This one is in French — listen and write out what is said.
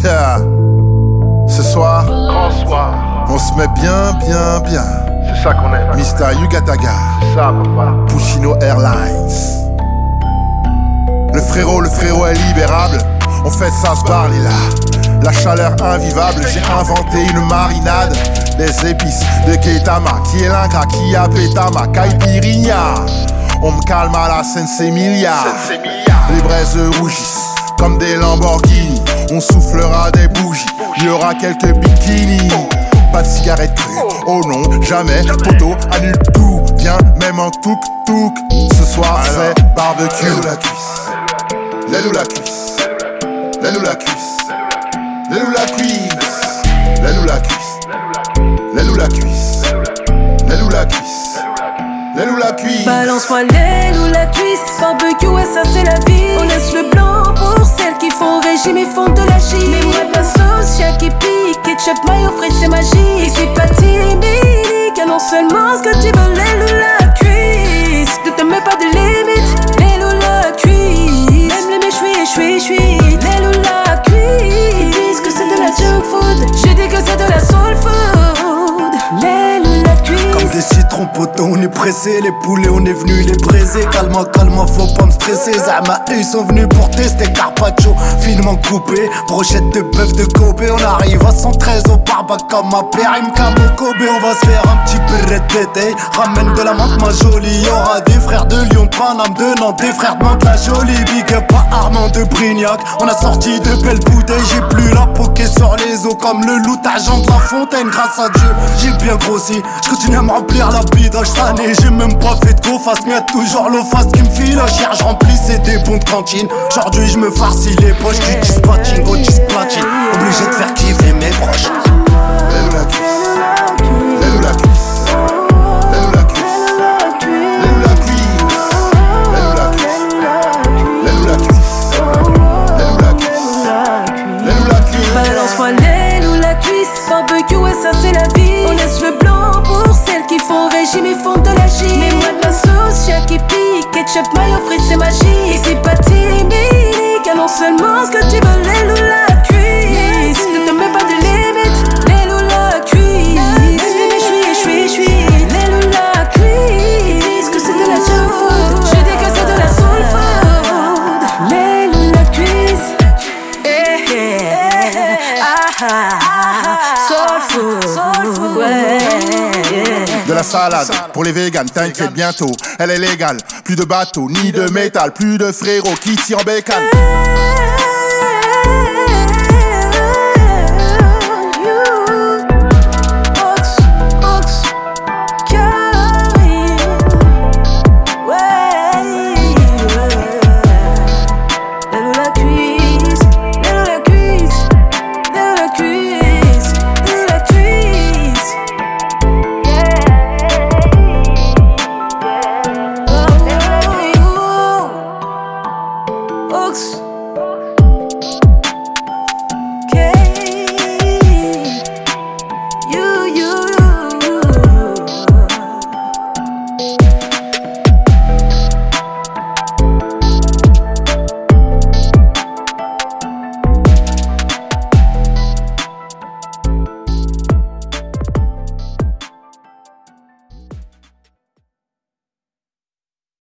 Yeah. Ce soir, Grand soir, on se met bien. c'est ça qu'on aime. Mr. Yugataga, C'est ça, papa. Pushino Airlines. Le frérot est libérable. On fait ça se parler là. La chaleur invivable, j'ai inventé une marinade. Des épices de Ketama, qui est l'ingrat, qui a pétama, caipirinha. On me calme à la Sensemilia. Les braises rougissent comme des Lamborghini. On soufflera des bougies, il y aura quelques bikinis. Pas de cigarette crue, oh non, jamais. Poteau annule tout, viens même en touk-touk. Ce soir c'est barbecue. L'aile ou la cuisse, l'aile ou la cuisse, l'aile ou la cuisse, l'aile ou la cuisse, l'aile ou la cuisse, l'aile ou la cuisse, l'aile ou la cuisse, l'aile ou la cuisse. Balance-moi l'aile ou la cuisse, barbecue, ouais ça c'est la vie. On laisse le blanc pour celles qui font régime et font de la gym. Mets-moi de la sauce, chien qui pique, ketchup, mayo frais c'est magique. Et c'est pas timide, non seulement ce que tu veux, l'aile ou la cuisse. Ne te mets pas de limite, l'aile ou la cuisse. Même les méchouis, l'aile ou la cuisse. Ils disent que c'est de la junk food, j'ai dit que c'est de la soul food. L'aile ou la cuisse. Comme des citrons poteaux, on est pressés, les poulets on est venus les braiser. Calme, faut pas me stresser. Zama, eux ils sont venus pour tester Carpaccio, finement coupé, brochette de bœuf de Kobe. On arrive à 113 au barbac comme ma périm comme Kobe. On va se faire un petit peu d'été. Ramène de la menthe ma jolie. Y'aura des frères de Lyon, de Paname, de Nantes, des frères de Nantes, la jolie. Big up à Armand de Brignac. On a sorti de belles bouteilles. J'ai plus la poké sur les os comme le loup agent de la fontaine. Grâce à Dieu, j'ai bien grossi. Je continue à me remplir la bidage cette année. J'ai même pas fait de go-face, mais y'a toujours l'eau face qui me file la chair. Je remplis c'est des bons de cantine. Aujourd'hui je me farcis les poches. Tu dis platine, go dis platine. Obligé de faire kiffer mes proches. L'aile ou la cuisse, l'aile ou la cuisse, l'aile ou la cuisse, l'aile ou la cuisse, l'aile ou la cuisse, l'aile ou la cuisse, l'aile ou la cuisse, l'aile ou la cuisse. Balance-moi l'aile ou la cuisse, barbecue, ouais ça c'est la vie. On laisse le blanc pour celles qui font régime et font de la gym. Mets-moi de la sauce, chien qui pique, ketchup, mayo frais c'est magique. Et c'est pas timide, non seulement ce que tu veux, l'aile ou la cuisse. Ne te mets pas de limite, l'aile ou la cuisse. Même les méchouis, l'aile ou la cuisse. Ils disent que c'est de la junk food, j'ai dit que c'est de la soul food. L'aile ou la cuisse. Soul food, ouais. De la salade pour les véganes, t'inquiète bientôt, elle est légale. Plus de bateaux, ni de métal, plus de frérots qui tirent en bécane. Ox.